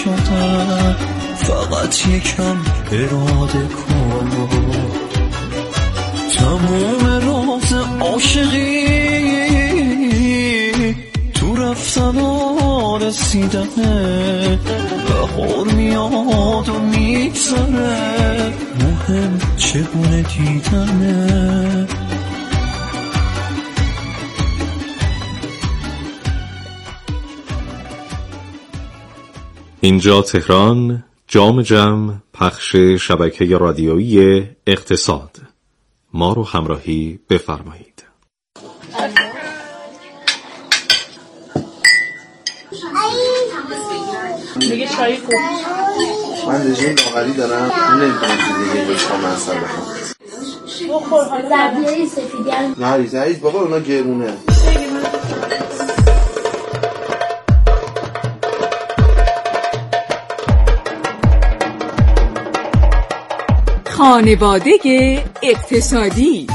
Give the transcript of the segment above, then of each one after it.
شدن، فقط یکم اراده کن. تموم راز عاشقی تو رفتن و رسیدنه، بهار میاد و میگذره، مهم چگونه دیدنه. اینجا تهران، جام جم، پخش شبکه رادیویی اقتصاد. ما رو همراهی بفرمایید. میگه چای خوب. من رژیم لاغری دارم، من نمیتونم چیزی دیگه بشم مصرف بکنم. بخور حالا زبیه سفیدی نه ریز بابا اونا گرونه. خانواده اقتصادی.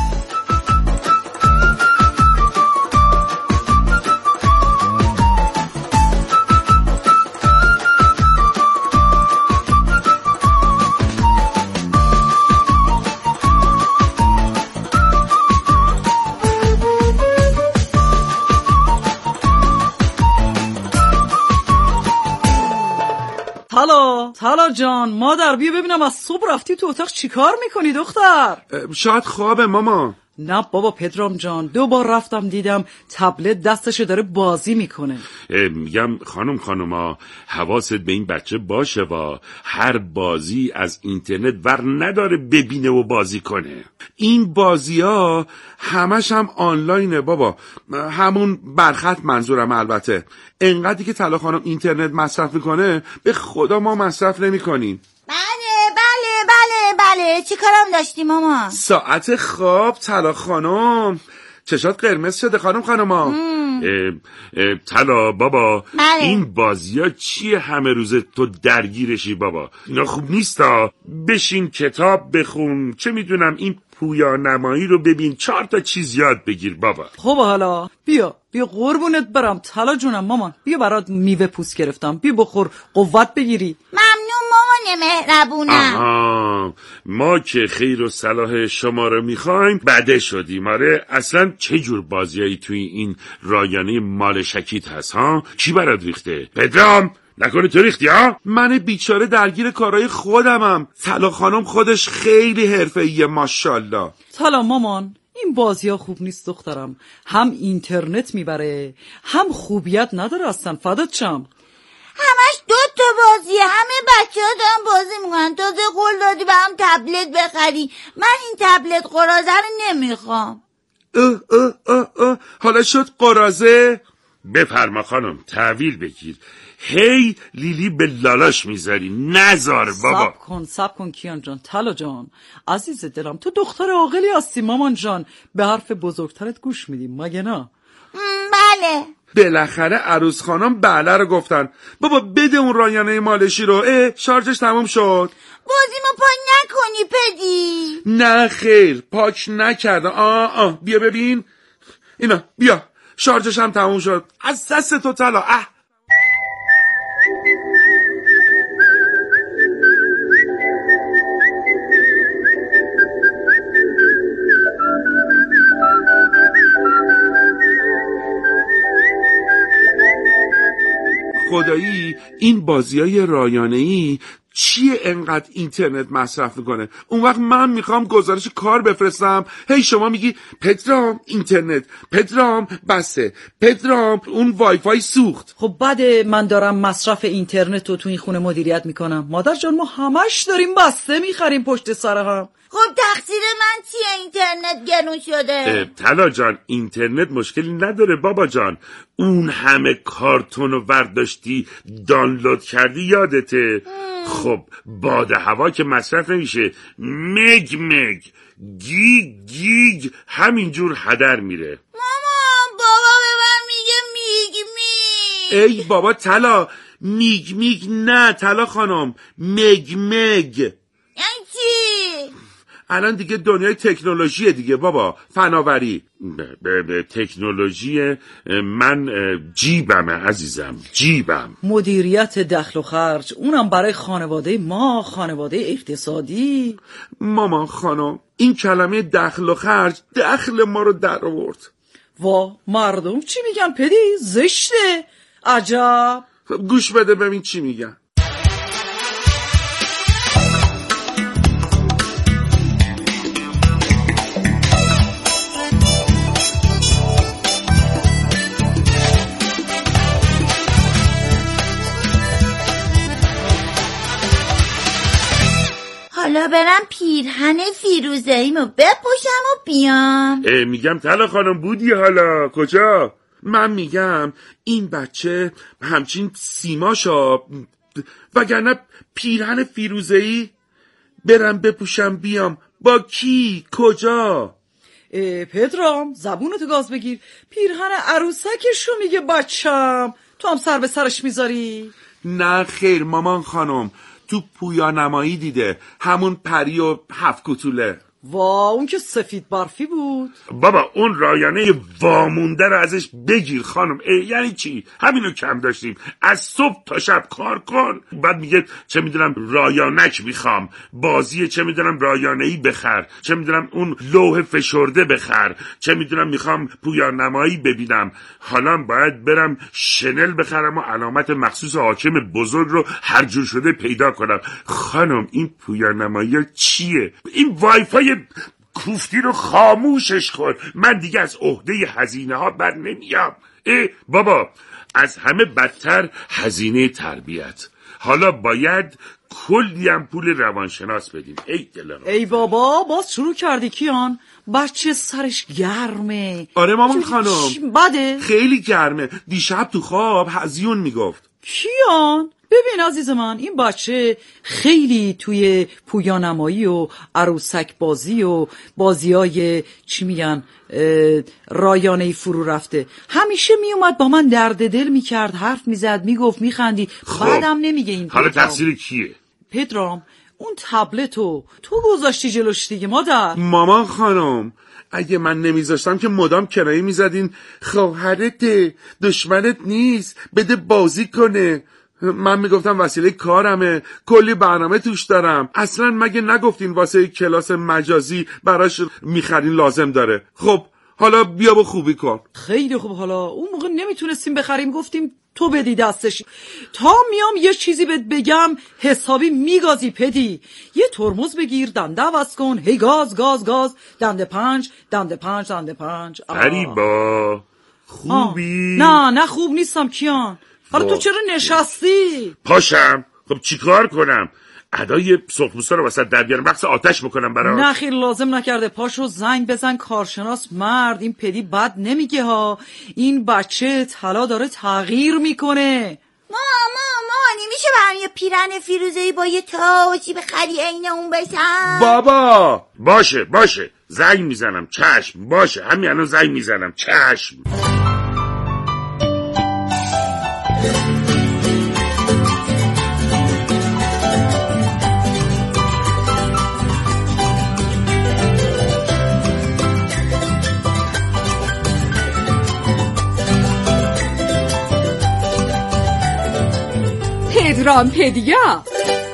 حالا جان، مادر بیا ببینم از صبح رفتی تو اتاق چیکار میکنی دختر؟ شاید خوابه ماما. نه بابا پدرام جان، 2 بار رفتم دیدم تبلت دستشه داره بازی میکنه. میگم خانوما حواست به این بچه باشه و هر بازی از اینترنت ور نداره ببینه و بازی کنه. این بازی ها همش هم آنلاینه بابا، همون برخط منظورم. البته انقدری که طلا خانم اینترنت مصرف میکنه به خدا ما مصرف نمیکنیم. بله چی کارم داشتی ماما؟ ساعت خواب طلا خانم. چشات قرمز شده خانوما. طلا بابا بله. این بازی ها چیه همه روزه تو درگیرشی بابا؟ اینا خوب نیستا. بشین کتاب بخون، چه میدونم این پویا نمایی رو ببین، 4 تا چیز یاد بگیر بابا. خب حالا بیا قربونت برم طلا جونم مامان، بیا برات میوه پوست گرفتم، بیا بخور قوت بگیری. ممنون مامان مهربونم. آها، ما که خیر و صلاح شما رو میخوایم بده شدیم. آره اصلا چه جور بازیایی توی این رایانه مال شکیت هست ها؟ کی برات ریخته؟ پدرام نکنه تو ریختی ها؟ من بیچاره درگیر کارهای خودمم. طلا خانم خودش خیلی حرفه‌ایه ماشاءالله. طلا مامان این بازی ها خوب نیست دخترم، هم اینترنت میبره هم خوبیت نداره اصلا. فدات شم. همش 2 تا بازیه، همه بچه ها دارن بازی میکنن. تازه قول دادی به هم تبلت بخری، من این تبلت قرازه رو نمیخوام. حالا شد قرازه؟ بفرما خانم تحویل بگیر. هی لیلی به لالاش میذاری، نذار بابا. سب کن کیان جان. طلا جان عزیز دلم، تو دختر عاقلی هستی مامان جان، به حرف بزرگترت گوش میدیم مگه نه؟ بله. بالاخره عروس خانم بله رو گفتن. بابا بده اون رایانه مالشی رو. شارژش تموم شد. بازیمو پاک نکنی پدی. نه خیر پاک نکردم. بیا ببین اینا، بیا شارژش هم تموم شد. از دست تو طلا. خدایی این بازیای رایانه‌ای چیه انقدر اینترنت مصرف میکنه؟ اون وقت من میخوام گزارش کار بفرستم، هی شما میگی پدرام اینترنت، پدرام بسه، پدرام اون وای فای سوخت. خب بعد من دارم مصرف اینترنت رو تو این خونه مدیریت میکنم مادر جان، ما همش داریم بسته میخریم پشت سر هم. خب تقصیر من چیه اینترنت گرون شده؟ طلا جان اینترنت مشکلی نداره بابا جان، اون همه کارتون رو ورداشتی دانلود کردی یادته؟ خب باد هوا که مصرف نمیشه، مگ گیگ همینجور هدر میره. مامان بابا به من میگه میگ. ای بابا طلا، میگ نه طلا خانم، مگ. یعنی چی؟ الان دیگه دنیای تکنولوژیه دیگه بابا، فناوری. به تکنولوژی من جیبمه عزیزم، جیبم. مدیریت دخل و خرج، اونم برای خانواده ما، خانواده اقتصادی. مامان خانم این کلمه دخل و خرج دخل ما رو در آورد. وا مردم چی میگن پدی؟ زشته. عجب. گوش بده ببین چی میگن. حالا برم پیرهن فیروزه‌ایمو بپوشم و بیام. میگم طلا خانم بودی حالا کجا؟ من میگم این بچه همچین سیماشا، وگرنه پیرهن فیروزه‌ای برم بپوشم بیام. با کی؟ کجا؟ پدرام زبونتو گاز بگیر. پیرهن عروسکشو میگه بچم، تو هم سر به سرش میذاری؟ نه خیر مامان خانم، تو پویانمایی دیده، همون پری و 7 کوتوله. وا اون که سفید برفی بود. بابا اون رایانه وامونده رو ازش بگیر خانم. یعنی چی؟ همینو کم داشتیم، از صبح تا شب کار کن، بعد میگه چه میدونم رایانک میخوام، بازی چه میدونم رایانه‌ای بخر، چه میدونم اون لوح فشرده بخر، چه میدونم میخوام پویانمایی ببینم. حالا باید برم شنل بخرم و علامت مخصوص حاکم بزرگ رو هر جور شده پیدا کنم. خانم این پویانمایی چیه؟ این وایفای کوفتی رو خاموشش کن. من دیگه از عهده هزینه ها بر نمیام. بابا از همه بدتر هزینه تربیت. حالا باید کلی هم پول روانشناس بدیم. ای دلم. ای بابا باز شروع کردی کیان؟ بچه سرش گرمه. آره مامان خانم بده؟ خیلی گرمه. دیشب تو خواب هزیون میگفت. کیان؟ ببین عزیز من، این بچه خیلی توی پویانمایی و عروسک بازی و بازیای چی میگن رایانه‌ای فرو رفته. همیشه میومد با من درد دل میکرد، حرف میزد، میگفت، میخندی. بعدم نمیگه این. حالا تقصیر کیه؟ پدرام اون تبلتو تو گذاشتی جلوش دیگه مادر. مامان خانم اگه من نمیذاشتم که مدام کنایه میزدین خواهرته، دشمنت نیست، بده بازی کنه. من میگفتم وسیله کارمه، کلی برنامه توش دارم. اصلا مگه نگفتین واسه کلاس مجازی براش میخرین لازم داره؟ خب حالا بیا با خوبی کن. خیلی خوب. حالا اون موقع نمیتونستیم بخریم، گفتیم تو بدی دستش. تا میام یه چیزی بهت بگم حسابی میگازی پدی. یه ترمز بگیر، دنده عوض کن، هی گاز گاز گاز، دنده 5 دنده 5 دنده 5. غریبا خوبی؟ نه خوب نیستم کیان. حالا تو چرا نشستی؟ پاشم. خب چیکار کنم؟ ادای سرخپوستا رو وسط در بیارم، بحث آتش میکنم براش. نه خیر لازم نکرده. پاشو زنگ بزن کارشناس مرد. این پدی بد نمیگه ها. این بچه طلا داره تغییر میکنه. ماما نمیشه برام یه پیرهن فیروزه‌ای با یه تاجی بخری عین اون بشم؟ بابا باشه زنگ میزنم. چشم باشه، همین الان زنگ میزنم. چشم. پدرام پدیا.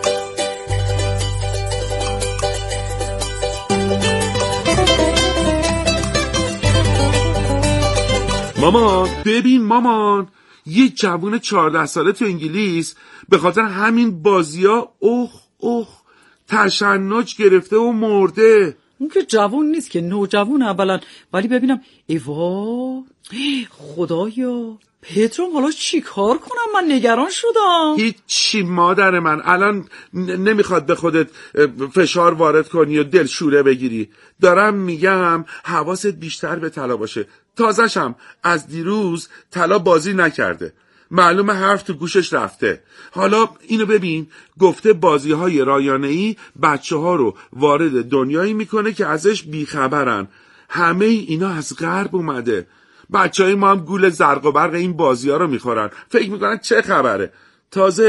مامان ببین مامان، یه جوون 14 ساله تو انگلیس به خاطر همین بازی‌ها اخ تشنج گرفته و مرده. اون که جوون نیست که نوجوون اولا. ولی ببینم ایوا خدایا پدرام حالا چی کار کنم؟ من نگران شدم. هیچی مادر من، الان نمیخواد به خودت فشار وارد کنی و دلشوره بگیری. دارم میگم حواست بیشتر به طلا باشه. تازه‌شم از دیروز طلا بازی نکرده، معلومه حرف تو گوشش رفته. حالا اینو ببین، گفته بازی‌های رایانه‌ای بچه‌ها رو وارد دنیایی میکنه که ازش بیخبرن. همه اینا از غرب اومده. بچه‌های ما هم گول زرق و برق این بازی‌ها رو میخورن، فکر میکنن چه خبره. تازه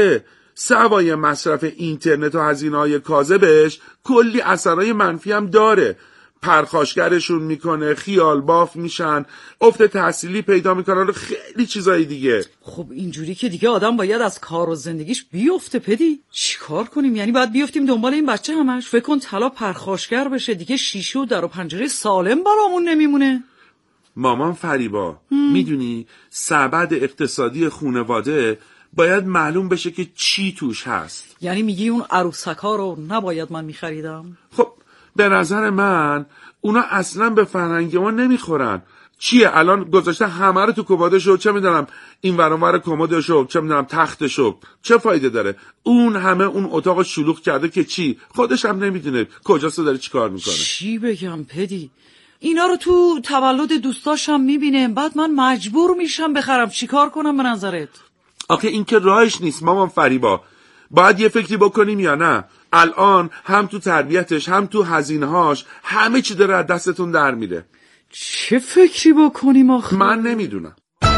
سوای مصرف اینترنت و هزینه‌های کاذبش کلی اثرهای منفی هم داره. پرخاشگرشون میکنه، خیال باف میشن، افت تحصیلی پیدا میکنن و خیلی چیزای دیگه. خب اینجوری که دیگه آدم باید از کار و زندگیش بیفته پدی. چی کار کنیم؟ یعنی باید بیفتیم دنبال این بچه همش؟ فکر کن طلا پرخاشگر بشه دیگه، شیشه و در و پنجره سالم برامون نمیمونه. مامان فریبا میدونی سبد اقتصادی خانواده باید معلوم بشه که چی توش هست. یعنی میگی اون عروسکا رو نباید من میخریدم؟ خب به نظر من اونا اصلا به فرهنگ ما نمیخورن. چیه الان گذاشته همه رو تو کمدشو، چه میدونم این ور اون ور کمدشو، چه میدونم تختشو، چه فایده داره؟ اون همه اون اتاق شلوغ کرده که چی؟ خودش هم نمیدونه کجاست و داره چیکار میکنه. چی بگم پدی؟ اینا رو تو تولد دوستاشم میبینم، بعد من مجبور میشم بخرم. چیکار کنم به نظرت؟ آخه این که راهش نیست مامان فریبا. باید یه فکری بکنیم یا نه؟ الان هم تو تربیتش هم تو هزینه‌هاش همه چی داره از دستتون در میره. چه فکری بکنیم آخه؟ من نمیدونم.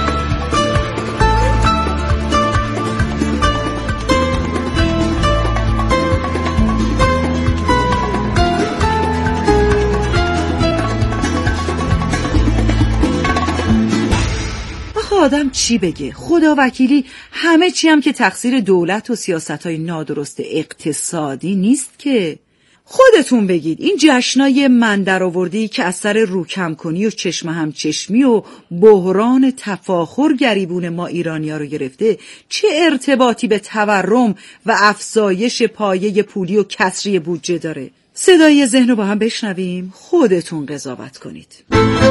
آدم چی بگه؟ خدا وکیلی همه چی هم که تقصیر دولت و سیاست‌های نادرست اقتصادی نیست که. خودتون بگید این جشنای من درآوردی که از سر روکم کنی و چشم هم چشمی و بحران تفاخر گریبون ما ایرانی‌ها رو گرفته چه ارتباطی به تورم و افزایش پایه پولی و کسری بودجه داره؟ صدای ذهن رو با هم بشنویم، خودتون قضاوت کنید.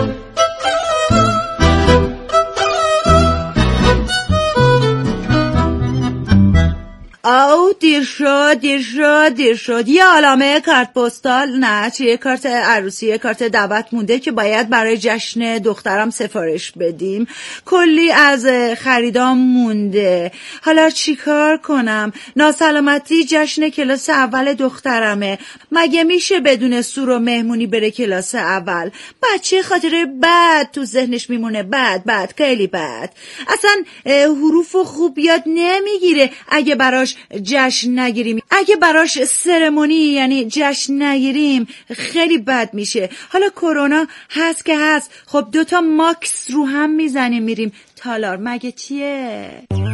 او دیر شد یه عالمه کارت پستال، نه چه کارت عروسی، کارت دعوت مونده که باید برای جشن دخترم سفارش بدیم. کلی از خریدام مونده. حالا چی کار کنم؟ ناسلامتی جشن کلاس اول دخترمه. مگه میشه بدون سور و مهمونی بره کلاس اول؟ بچه خاطره بد تو ذهنش میمونه. بد خیلی بد. اصلا حروف خوب یاد نمیگیره اگه براش جشن نگیریم. اگه براش سرمونی یعنی جشن نگیریم خیلی بد میشه. حالا کرونا هست که هست، خب 2 ماکس رو هم میزنیم میریم تالار، مگه چیه؟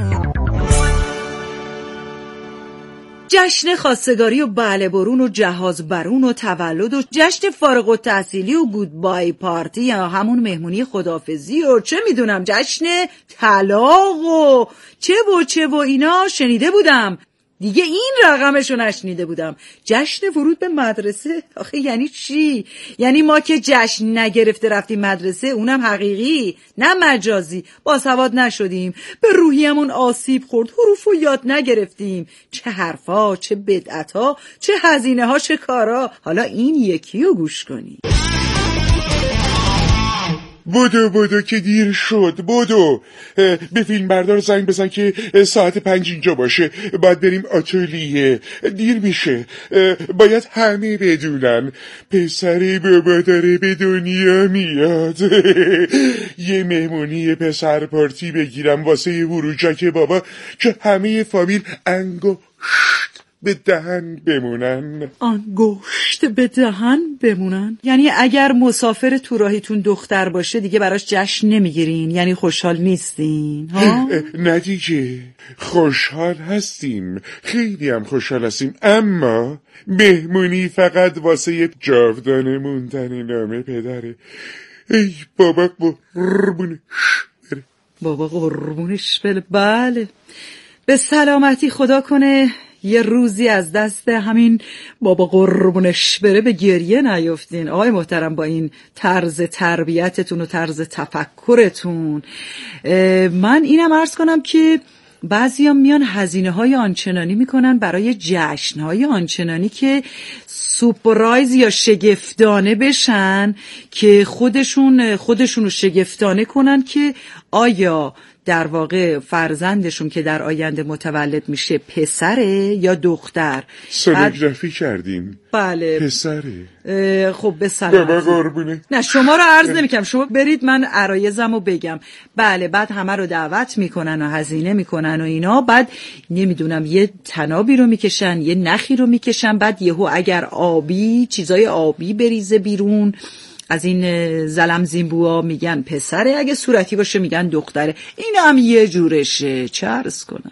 جشن خواستگاری و بله برون و جهاز برون و تولد و جشن فارغ التحصیلی و گودبای پارتی یا همون مهمونی خداحافظی و چه میدونم جشن طلاق و چه و اینا شنیده بودم. دیگه این رقمشو نشنیده بودم. جشن ورود به مدرسه؟ آخه یعنی چی؟ یعنی ما که جشن نگرفته رفتیم مدرسه، اونم حقیقی نه مجازی، باسواد نشدیم، به روحیمون آسیب خورد، حروفو یاد نگرفتیم، چه حرفا، چه بدعتا، چه هزینه ها، چه کارا. حالا این یکیو گوش کنی. بدو که دیر شد. بدو به فیلم بردار زنگ بزن که ساعت 5 اینجا باشه. باید بریم آتلیه، دیر میشه. باید همه بدونن پسر بابا داره به دنیا میاد. یه مهمونی پسر پارتی بگیرم واسه وروجک بابا که همه فامیل انگشت به دهن بمونن. انگشت به دهن بمونن؟ یعنی اگر مسافر تو راهیتون دختر باشه دیگه براش جشن نمیگیرین؟ یعنی خوشحال نیستین؟ نه دیگه خوشحال هستیم، خیلی هم خوشحال هستیم، اما مهمونی فقط واسه جاودانه موندن نام پدره. ای بابا قربونش بره. بابا قربونش بره. بله به سلامتی، خدا کنه یه روزی از دست همین بابا قربونش بره به گریه نیفتین. آقای محترم با این طرز تربیتتون و طرز تفکرتون. من اینم عرض کنم که بعضی هم میان هزینه های آنچنانی میکنن برای جشن های آنچنانی که سورپرایز یا شگفتانه بشن که خودشون رو شگفتانه کنن که آیا در واقع فرزندشون که در آینده متولد میشه پسره یا دختر. سونوگرافی کردیم. بله پسره. خب به سلامتی. نه شما رو عرض نمیکنم، شما برید من عرایزمو بگم. بله بعد همه رو دعوت میکنن و هزینه میکنن و اینا، بعد نمیدونم یه تنابی رو میکشن، یه نخی رو میکشن، بعد یهو اگر آبی چیزای آبی بریزه بیرون از این زلم زینبوها میگن پسره، اگه صورتی باشه میگن دختره. این هم یه جورشه، چه عرض کنم.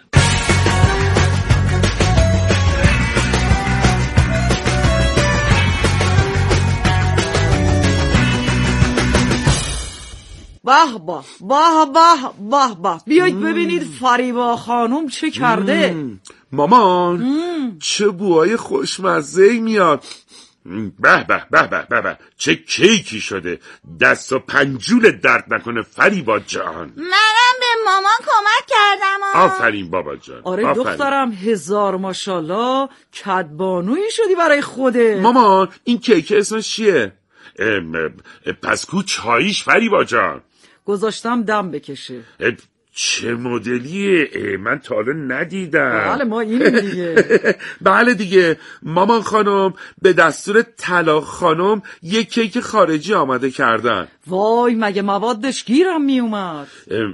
باه باه باه باه باه باه، بیایید ببینید فریبا خانم چه کرده. مامان چه بوهای خوشمزه‌ای میاد. به به به به به به، چه کیکی شده. دست و پنجول درد نکنه فریبا جان. منم به مامان کمک کردم. آفرین بابا جان. آره دخترم، هزار ماشاءالله، کدبانویی شدی برای خوده. مامان این کیک اسمش چیه؟ پس کو چاییش فریبا جان؟ گذاشتم دم بکشه. چه مدلیه؟ من تا حالا ندیدم. بله ما این دیگه. بله دیگه مامان خانم، به دستور طلا خانم یک کیک خارجی آماده کردن. وای مگه موادش گیرم می اومد.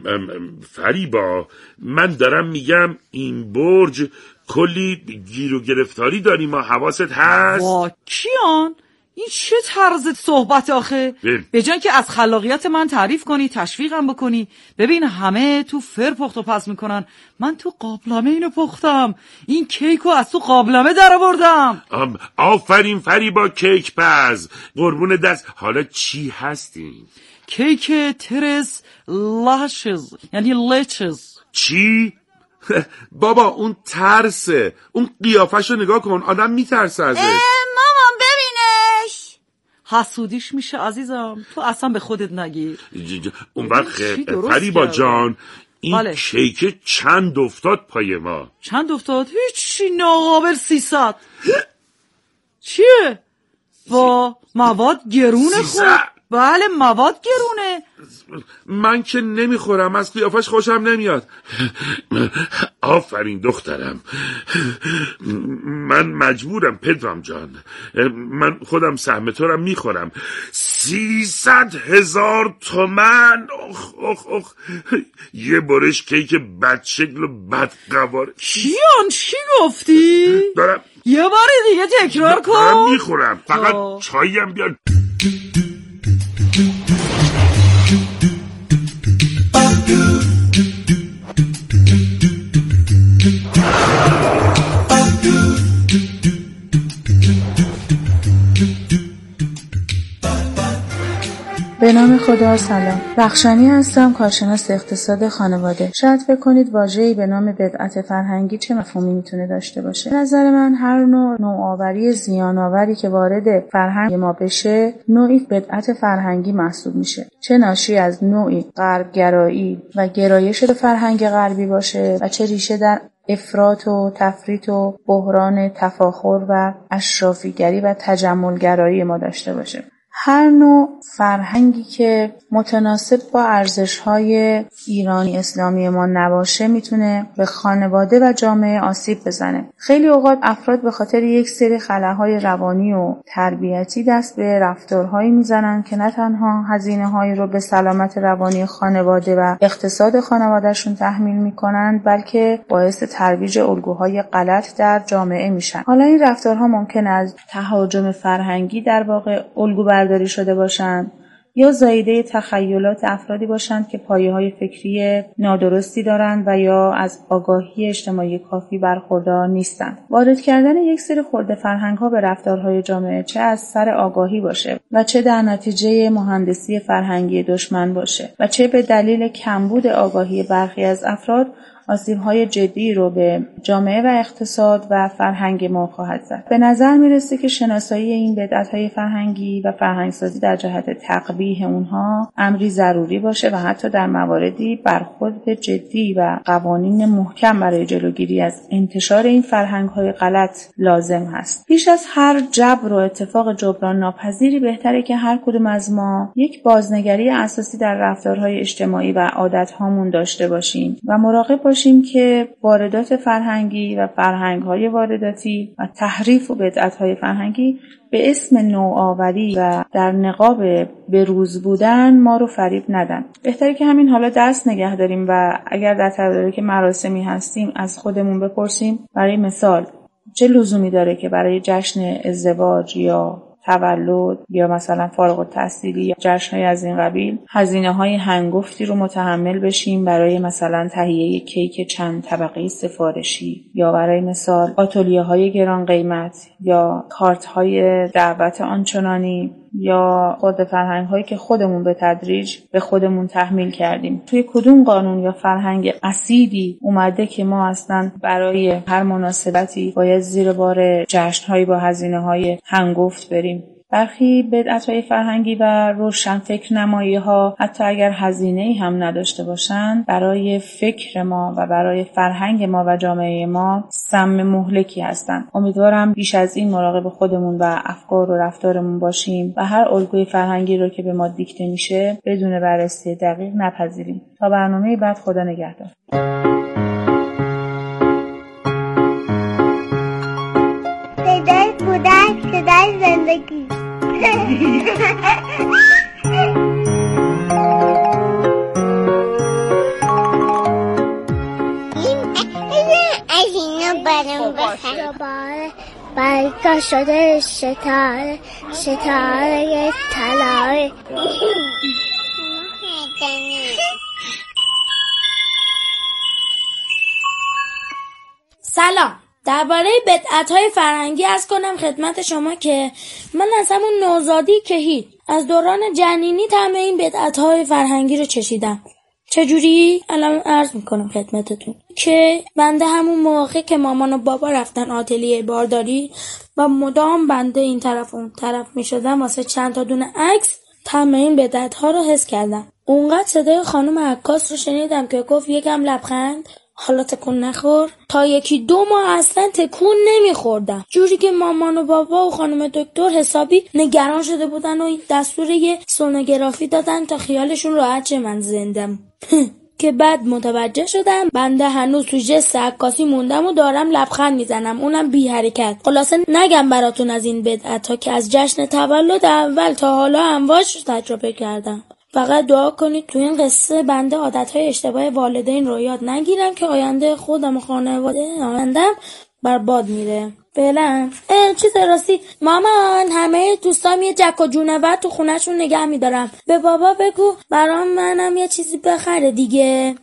فریبا من دارم میگم این برج کلی گیر و گرفتاری داریم، ما حواست هست؟ وا کیان؟ این چه طرز صحبت آخه؟ به جای که از خلاقیت من تعریف کنی، تشویقم بکنی. ببین همه تو فر پخت و پس میکنن، من تو قابلمه اینو پختم. این کیکو از تو قابلمه در آوردم. آفرین فریبا کیک پز، قربون دست. حالا چی هستین؟ کیک ترس لاشز، یعنی لچز. چی؟ بابا اون ترسه، اون قیافشو نگاه کن، آدم میترسه ازش. مامان ببینش. حسودیش میشه عزیزم، تو اصلا به خودت نگیر. اون وقت فریبا جان این بله. کیک چند افتاد پای ما؟ چند افتاد؟ هیچی، ناقابل 300. چیه؟ با مواد گرونه خود. بله مواد گرونه. من که نمیخورم، از قیافش خوشم نمیاد. آفرین دخترم، من مجبورم پدرام جان، من خودم سهم تو رو میخورم. 300,000 تومن. اخ اخ، یه برش کیک بدشکل و بدقوار. کیان چی گفتی؟ دارم یه بار دیگه تکرار کن. دارم میخورم، فقط چاییم بیار. به نام خدا. سلام، رخشانی هستم، کارشناس اقتصاد خانواده. شاید فکر کنید واژه‌ای به نام بدعت فرهنگی چه مفهومی میتونه داشته باشه. به نظر من هر نوآوری زیان‌آوری که وارد فرهنگ ما بشه نوعی بدعت فرهنگی محسوب میشه، چه ناشی از نوعی غربگرایی و گرایش به فرهنگ غربی باشه و چه ریشه در افراط و تفریط و بحران تفاخر و اشرافیگری و تجملگرایی ما داشته باشه. هر نوع فرهنگی که متناسب با ارزش‌های ایرانی اسلامی ما نباشه میتونه به خانواده و جامعه آسیب بزنه. خیلی اوقات افراد به خاطر یک سری خلاهای روانی و تربیتی دست به رفتارهایی میزنن که نه تنها هزینه‌هایی رو به سلامت روانی خانواده و اقتصاد خانوادهشون تحمیل میکنن، بلکه باعث ترویج الگوهای غلط در جامعه میشن. حالا این رفتارها ممکن از تهاجم فرهنگی در واقع الگو برداری شده باشند یا زایده تخیلات افرادی باشند که پایه‌های فکری نادرستی دارند و یا از آگاهی اجتماعی کافی برخوردار نیستند. وارد کردن یک سری خرده فرهنگ‌ها به رفتارهای جامعه چه از سر آگاهی باشه و چه در نتیجه مهندسی فرهنگی دشمن باشه و چه به دلیل کمبود آگاهی برخی از افراد آسیب‌های جدی رو به جامعه و اقتصاد و فرهنگ ما خواهد زد. به نظر میرسه که شناسایی این بدعت‌های فرهنگی و فرهنگسازی در جهت تقبیح اونها امری ضروری باشه و حتی در مواردی برخورد جدی و قوانین محکم برای جلوگیری از انتشار این فرهنگ‌های غلط لازم هست. پیش از هر جبر و اتفاق جبران ناپذیری بهتره که هر کدوم از ما یک بازنگری اساسی در رفتارهای اجتماعی و عادت‌هامون داشته باشیم و مراقب باشیم که واردات فرهنگی و فرهنگ‌های وارداتی و تحریف و بدعت‌های فرهنگی به اسم نوآوری و در نقاب بروز بودن ما رو فریب ندن. بهتره که همین حالا دست نگه داریم و اگر در تدارک مراسمی هستیم از خودمون بپرسیم برای مثال چه لزومی داره که برای جشن ازدواج یا تولد یا مثلا فارغ التحصیلی یا جشن‌های از این قبیل هزینه‌های هنگفتی رو متحمل بشیم برای مثلا تهیه کیک چند طبقه‌ای سفارشی یا برای مثال آتلیه‌های گران قیمت یا کارت‌های دعوت آنچنانی یا خود فرهنگ‌هایی که خودمون به تدریج به خودمون تحمیل کردیم. توی کدوم قانون یا فرهنگ اصیلی اومده که ما اصلا برای هر مناسبتی باید زیر بار جشن‌هایی با هزینه‌های هنگفت بریم؟ برخی بدعت‌های فرهنگی و روشن فکر نمایی‌ها حتی اگر هزینه‌ای هم نداشته باشند برای فکر ما و برای فرهنگ ما و جامعه ما سم مهلکی هستند. امیدوارم بیش از این مراقب خودمون و افکار و رفتارمون باشیم و هر الگوی فرهنگی رو که به ما دیکته میشه بدون بررسی دقیق نپذیریم. تا برنامه بعد، خدا نگهدار. صدای کودک، صدای زندگی. از اینا برم بخن برگاه شده ستاره ستاره طلای. سلام. درباره بدعت‌های فرهنگی عرض کنم خدمت شما که من از همون نوزادی که هیچ از دوران جنینی طعم این بدعت‌های فرهنگی رو چشیدم. چجوری؟ الان عرض میکنم خدمتتون که بنده همون موقع که مامان و بابا رفتن آتلیه بارداری و مدام بنده این طرف اون طرف میشدم واسه چند تا دونه عکس طعم این بدعت‌ها رو حس کردم. اونقدر صدای خانم عکاس رو شنیدم که گفت یکم لبخند، حالا تکون نخور. تا 1-2 ماه اصلا تکون نمیخوردم، جوری که مامان و بابا و خانم دکتر حسابی نگران شده بودن و دستور یه سونوگرافی دادن تا خیالشون راحت شه من زندم. که بعد متوجه شدم بنده هنوز تو جست عکاسی موندم و دارم لبخند میزنم، اونم بی حرکت. خلاصه نگم براتون از این بدعت‌ها که از جشن تولد اول تا حالا امواج تجربه کردم. فقط دعا کنید تو این قصه بنده عادتهای اشتباه والدین رو یاد نگیرم که آینده خودم و خانواده آیندم برباد میره. فعلا چیز راستی مامان، همه دوستام یه جک و جونور تو خونه‌شون نگه میدارم. به بابا بگو برام منم یه چیزی بخره دیگه.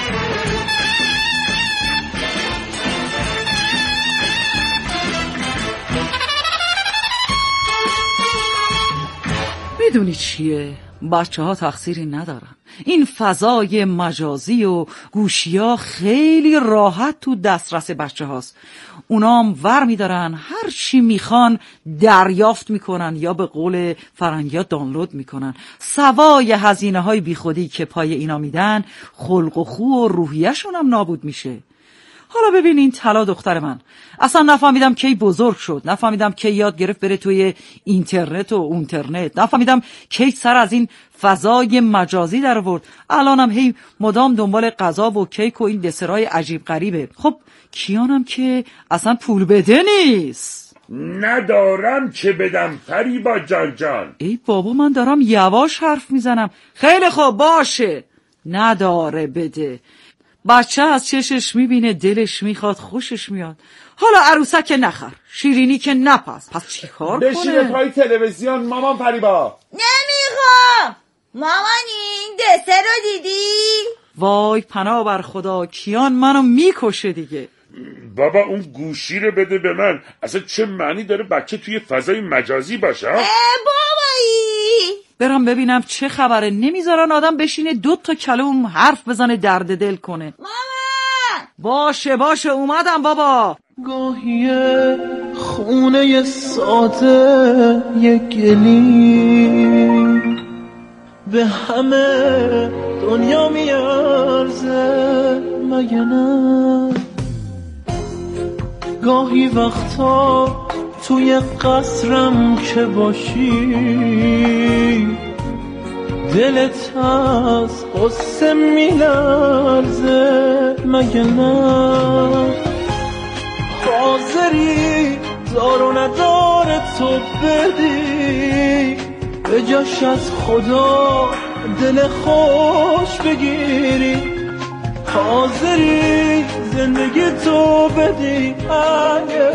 میدونی چیه؟ بچه ها تقصیری ندارن. این فضای مجازی و گوشیا خیلی راحت تو دسترس بچه هاست. اونا هم ور میدارن هر چی میخوان دریافت میکنن یا به قول فرنگی‌ها دانلود میکنن. سوای هزینه های بی خودی که پای اینا میدن، خلق و خو و روحیه‌شون هم نابود میشه. حالا ببین این طلا دختر من، اصلا نفهمیدم کی بزرگ شد، نفهمیدم کی یاد گرفت بره توی اینترنت و اونترنت، نفهمیدم کی سر از این فضای مجازی در آورد. الانم هی مدام دنبال غذا و کیک و این دسرای عجیب غریبه. خب کیانم که اصلا پول بده نیست. ندارم که بدم فریبا جان. ای بابا من دارم یواش حرف میزنم. خیلی خوب باشه، نداره بده. بچه از چشش میبینه دلش میخواد خوشش میاد. حالا عروسک نخر، شیرینی که نپس، پس چی کار کنه؟ بشینه پای تلویزیون مامان فریبا. نمیخوام. مامان این دسر رو دیدی؟ وای پناه بر خدا، کیان منو میکشه دیگه. بابا اون گوشی رو بده به من. اصلا چه معنی داره بچه توی فضای مجازی باشه؟ بابایی برم ببینم چه خبره. نمیذارن آدم بشینه 2 تا کلمه حرف بزنه درد دل کنه. مامان باشه اومدم بابا. گاهی خونه ساده یک گلی به همه دنیا میارزه مگه نه؟ گاهی وقتا توی قصرم که باشی دلت از قصه میلرزه مگه نه؟ حاضری دار و ندار تو بدی به جاش از خدا دل خوش بگیری، حاضری زندگی تو بدی اگه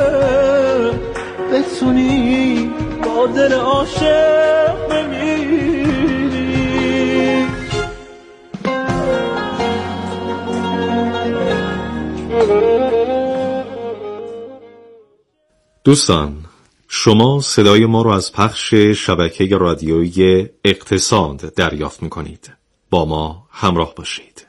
بتونی با دل عاشق بمیری. دوستان، شما صدای ما رو از پخش شبکه رادیویی اقتصاد دریافت می‌کنید. با ما همراه باشید.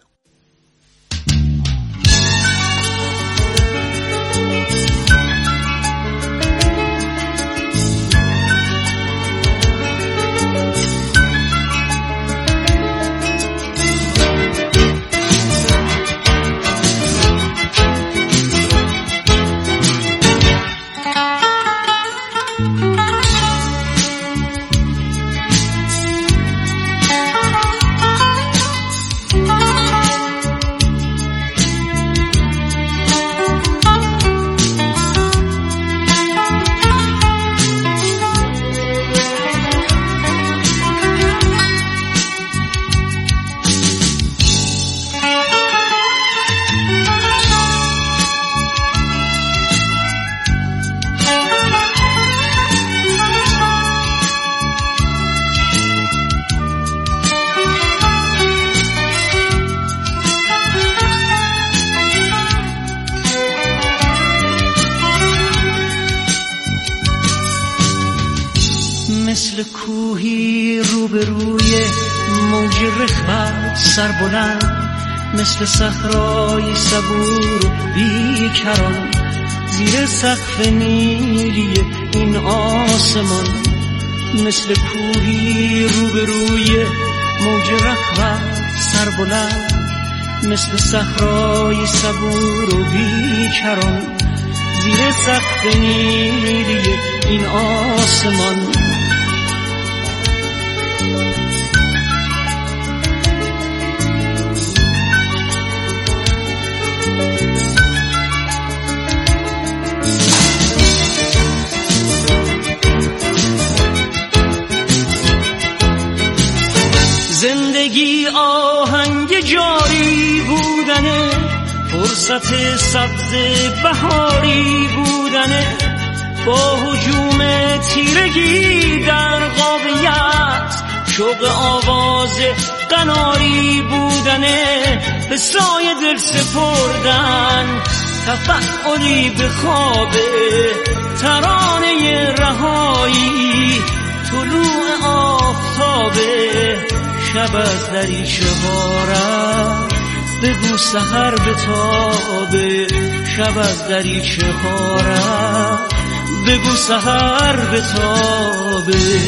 مثل کوهی روبروی موج رخوت سربلند، مثل صحرای صبور و بیکران زیر سقف نیلی این آسمان. مثل کوهی روبروی موج رخوت سربلند، مثل صحرای صبور و بیکران زیر سقف نیلی این آسمان. زندگی آهنگ جاری بودنه، فرصت سبز بهاری بودنه، با هجوم تیرگی در قابلیت شوق آواز قناری بودنه، به سایه دل سپردن تفعلی به خواب ترانه رهایی، طلوع آفتاب شب از دریچه بارد بگو سحر به تابه، شب از دریچه بارد بگو سحر به تابه.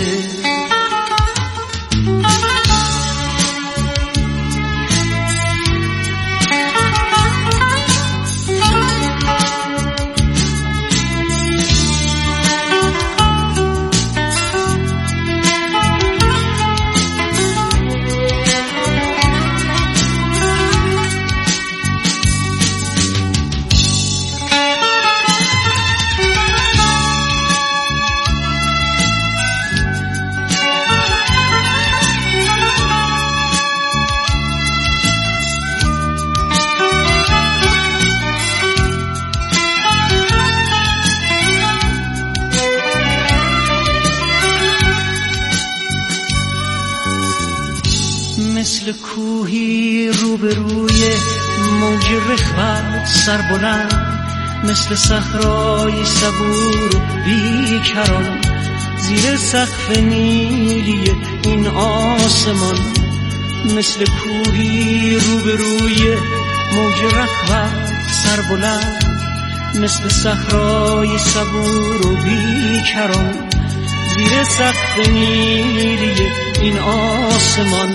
مثل کوهی روبروی موج رخوت سربلند، مثل صحرای صبور و بیکران زیر سقف نیلی این آسمان. مثل کوهی روبروی موج رخوت سربلند مثل صحرای صبور و بیکران زیر سقف نیلی این آسمان.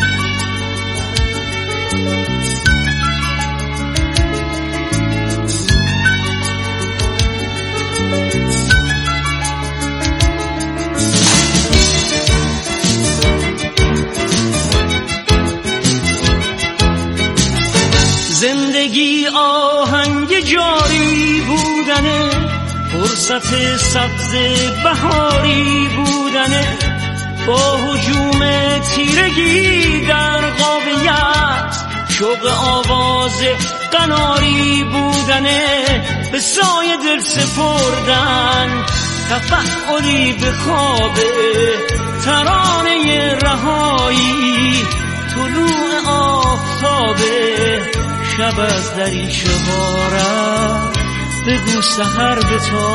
زندگی آهنگ جاری بودنه، فرصت سبز بهاری بودنه، با هجوم تیرگی در قابلیت شوق آواز قناری بودنه، به سایه دل سپردن تفعلی به خواب ترانه رهایی، طلوع آفتابه شب از دریچه ها رفت، بگو سحر به تا